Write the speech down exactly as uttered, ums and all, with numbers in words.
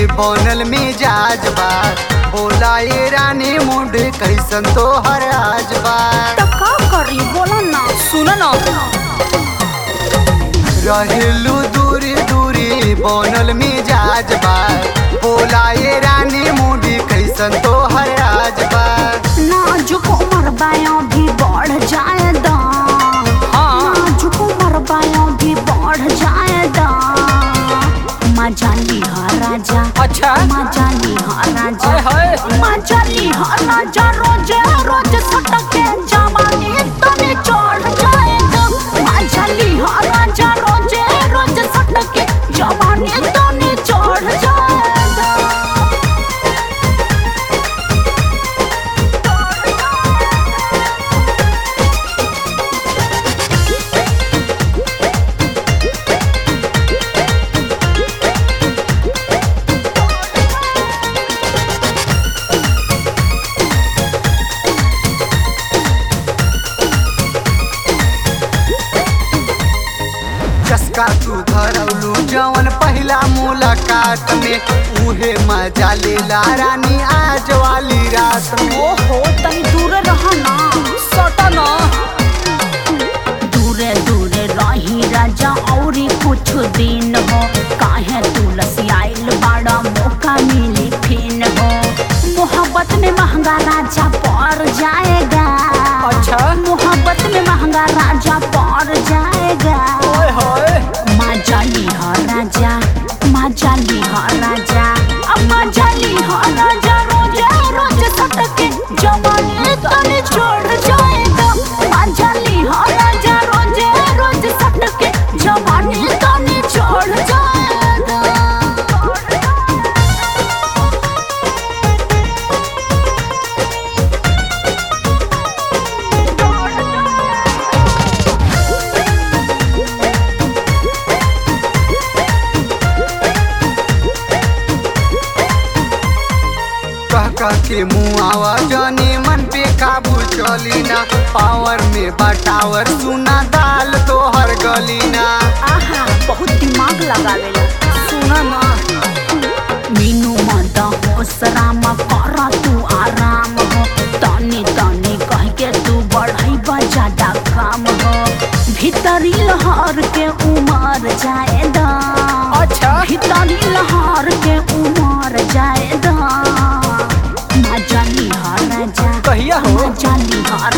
बनल मिजाज बा। बोला ये रानी मूड कैसन तो हर आज बा। तो का करी बोला ना। सुन ना रहेलू दूरी दूरी बनल मिजाज बा। बोला ये रानी मूड कैसन तो हर आज बा। नाजुक उम्र बायों भी बढ़ जाएगा। हाँ नाजुक उम्र बायों भी बढ़ जाएगा। मजा लिहा राजा, अच्छा मजा लिहा राजा, हाय हाय मजा लिहा राजा। रोज रोज सटके जवानी तने चढ़ जाएगा। मजा लिहा राजा, रोज रोज सटके जवानी तने चढ़ जाएगा। चस्का तू धरौलू जवन पहला मुलाकात में। उहे मजा लेला रानी आज वाली रात में। ओहो तनी दूर रहा ना, सटा ना दूरे दूरे रही राजा औरी कुछ दिन हो। काहे तू लसियाइल बड़ा मौका मिली फिन हो। मोहब्बत में महंगा राजा पड़ जाएगा। अच्छा मोहब्बत में महंगा राजा पड़ जाएगा। हाय हाय मजा लिहा राजा, मजा लिहा राजा, अब मजा लिहा राजा। रोज रोज सटके जवानी तने चढ़ जाएगा। मजा लिहा राजा, रोज रोज सटके जवानी तने चढ़ जाएगा। कह कह के मुआवा जाने मन पे काबू चली ना। पावर में बटावर सुना दाल तो हर गली ना। आहा बहुत दिमाग लगावेला। सुना ना मीनू मदा हो सरामा करा तू आराम हो। तनी तनी कह के तू बढ़ाई ज्यादा काम हो। भीतरी लहर के उमर जाएदा। अच्छा भीतरी लहर के उमर जाएदा। मजा लिहा राजा, कहिया हो मजा लिहा